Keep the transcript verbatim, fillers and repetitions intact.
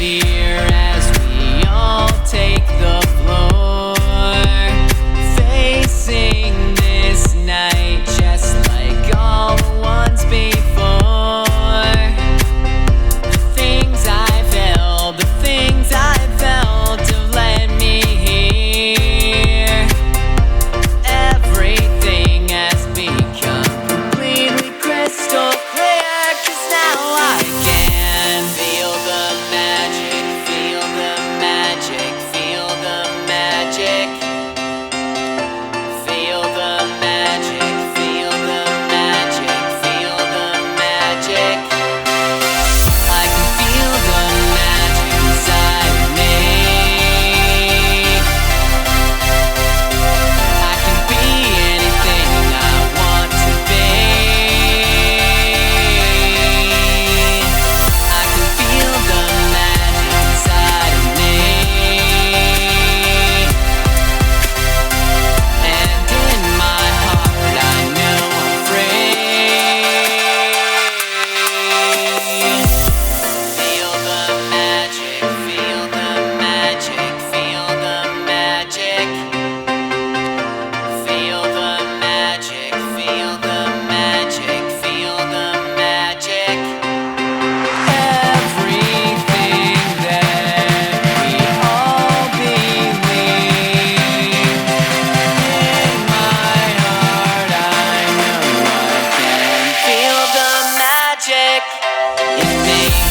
fear as we all take the floor, facing this night just like all the ones before. The things I've held, the things I've felt have led me here. Everything has become completely crystal clear, 'cause now I can feel the magic, feel the magic, feel the magic, feel the magic, feel the magic, feel the magic. I can feel the magic inside of me. I can be anything I want to be. I can feel the magic inside of me. And in my heart I know I'm free. Feel the magic, feel the magic, feel the magic. Feel the magic, feel the magic, feel the magic. Everything that we all believe. In my heart I know I can feel the magic in me.